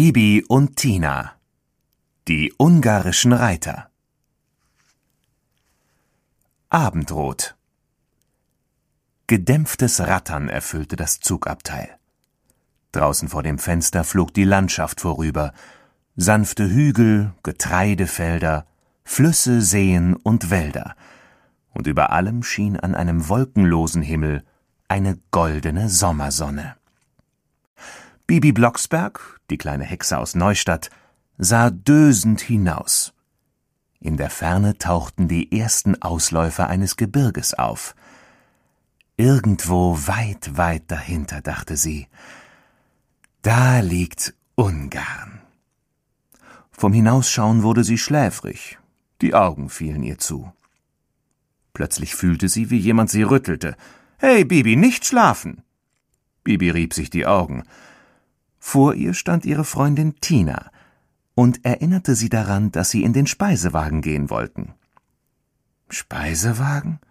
Bibi und Tina, die ungarischen Reiter. Abendrot. Gedämpftes Rattern erfüllte das Zugabteil. Draußen vor dem Fenster flog die Landschaft vorüber, sanfte Hügel, Getreidefelder, Flüsse, Seen und Wälder, und über allem schien an einem wolkenlosen Himmel eine goldene Sommersonne. Bibi Blocksberg, die kleine Hexe aus Neustadt, sah dösend hinaus. In der Ferne tauchten die ersten Ausläufer eines Gebirges auf. Irgendwo weit, weit dahinter, dachte sie, da liegt Ungarn. Vom Hinausschauen wurde sie schläfrig, die Augen fielen ihr zu. Plötzlich fühlte sie, wie jemand sie rüttelte. »Hey, Bibi, nicht schlafen!« Bibi rieb sich die Augen. Vor ihr stand ihre Freundin Tina und erinnerte sie daran, dass sie in den Speisewagen gehen wollten. »Speisewagen?